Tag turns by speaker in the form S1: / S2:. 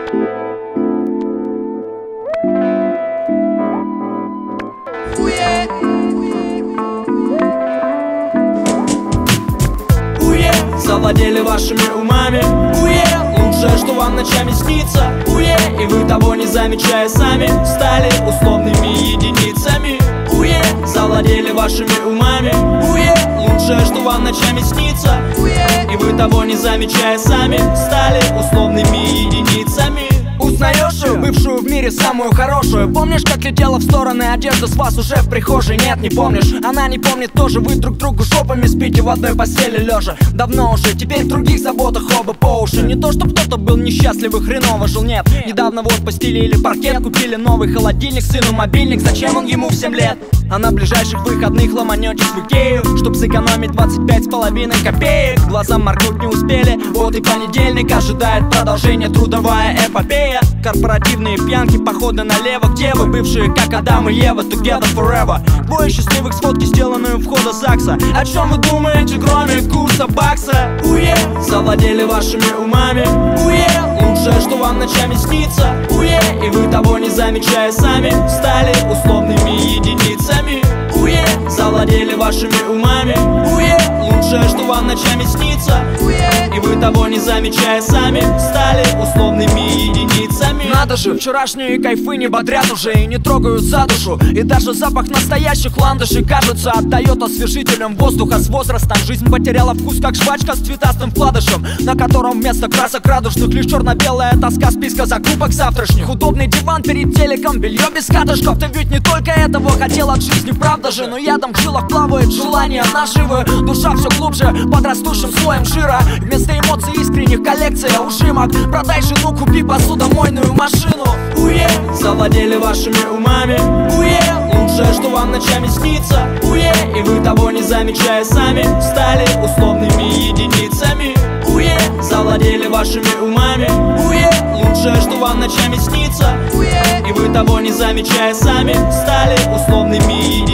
S1: Завладели вашими умами, лучшее, что вам ночами снится, и вы того не замечая сами стали условными единицами. Завладели вашими умами, лучшее, что вам ночами снится, и вы того не замечая сами стали условными единицами. Узнаешь ее, бывшую в мире самую хорошую? Помнишь, как летела в стороны одежда с вас уже в прихожей? Нет, не помнишь, она не помнит тоже. Вы друг другу жопами спите в одной постели лежа. Давно уже, теперь в других заботах оба по уши. Не то, чтоб кто-то был несчастлив и хреново жил, нет. Недавно вот постелили паркет, купили новый холодильник, сыну мобильник. Зачем он ему в 7 лет? А на ближайших выходных ломанетесь в Икею, чтоб сэкономить 25,5 копеек. Глазам моргнуть не успели, вот и понедельник ожидает продолжение, трудовая эпопея. Корпоративные пьянки, походы налево. Где вы, бывшие, как Адам и Ева, together forever? Двое счастливых, сфотки, сделанные у входа ЗАГСа. О чем вы думаете, кроме курса бакса? Завладели вашими умами, лучшее, что вам ночами снится, и вы того не замечая сами стали условными единицами. Завладели вашими умами, лучшее, что вам ночами снится, и вы того не замечая сами стали условными единицами. Надо же, вчерашние кайфы не бодрят уже и не трогают за душу. И даже запах настоящих ландышей, кажется, отдает освежителем воздуха. С возрастом жизнь потеряла вкус, как жвачка с цветастым вкладышем, на котором вместо красок радужных лишь черно-белая тоска списка закупок завтрашних. Удобный диван перед телеком, белье без катышков. Ты ведь не только этого хотел от жизни, правда же? Но ядом в жилах плавает желание наживы. Душа все глубже под растущим слоем жира. Вместо эмоций искренних коллекция ужимок. Продай жену, купи посудомойную машину. Завладели вашими умами, лучшее, что вам ночами снится, и вы того не замечая сами стали условными единицами. Завладели вашими умами, лучшее, что вам ночами снится, и вы того не замечая сами стали условными единицами.